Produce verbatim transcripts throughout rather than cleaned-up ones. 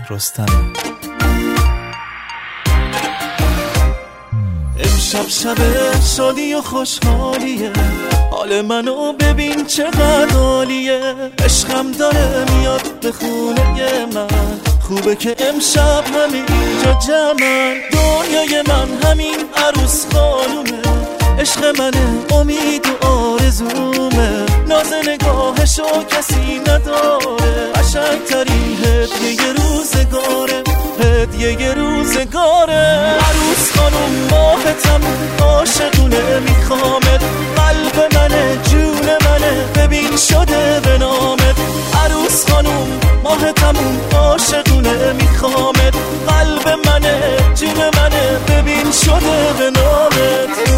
رستم. امشب شب شادی و خوشحالیه، حال منو ببین چقدر عالیه. عشقم داره میاد به خونه من، خوبه که امشب همین اینجا جمعن. دنیای من همین عروس خانومه، عشق منه امید و آرزومه. ناز نگاهشو کسی نداره، قشنگترین هدیه روزگاره، هدیه روزگاره. عروس خانوم ماه تموم عاشقونه میخوامت، قلب منه جون منه ببین شده به نامت. عروس خانوم ماه تموم عاشقونه میخوامت، قلب منه جون منه ببین شده به نامت.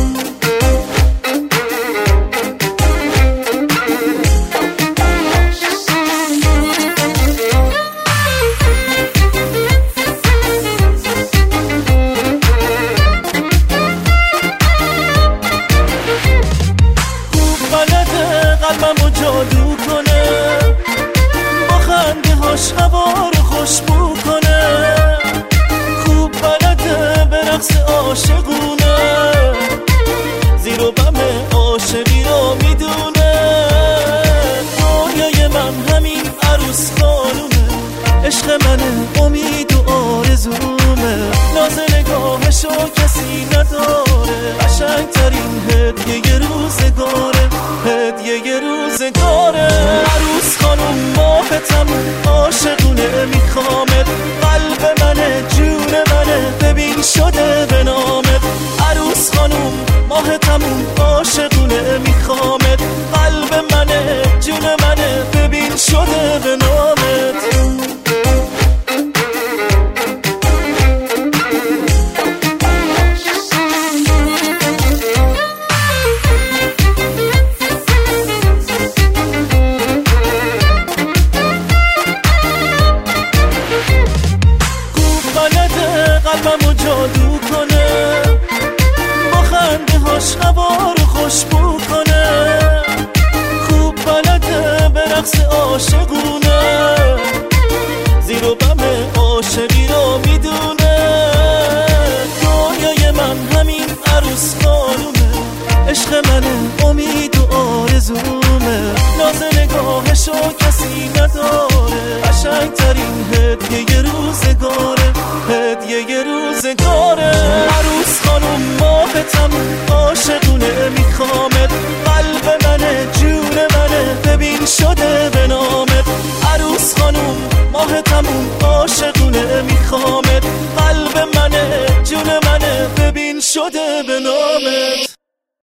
قلبمو جادو کنه، با خنده هاش هوا رو خوشبو کنه. خوب بلده به رقص عاشقونه، زیر و بم عاشقی رو میدونه. دنیای من همین عروس خانومه، عشق منه امید و آرزومه. ناز نگاهشو کسی نداره، قشنگترین هدیه روزگاره، هدیه روزگاره. عروس خانوم ماه تموم عاشقونه میخوامت، قلب منه جون منه ببین شده به نامت. عروس خانوم ماه تموم عاشقونه میخوامت، قلب منه جون منه ببین شده به نامت. قلبمو جادو کنه، با خنده هاش هوا رو خوشبو کنه. خوب بلده به رقص عاشقونه، زیر و بم عاشقی رو میدونه. دنیای من همین عروس خانومه، عشق منه امید و آرزومه. ناز نگاهشو کسی نداره، قشنگترین هدیه روزگاره، هدیه روزگاره. عروس خانوم ماه تموم عاشقونه میخوامت، قلب منه جون منه ببین شده به نامت. عروس خانوم ماه تموم عاشقونه میخوامت، قلب منه جون منه ببین شده به نامت.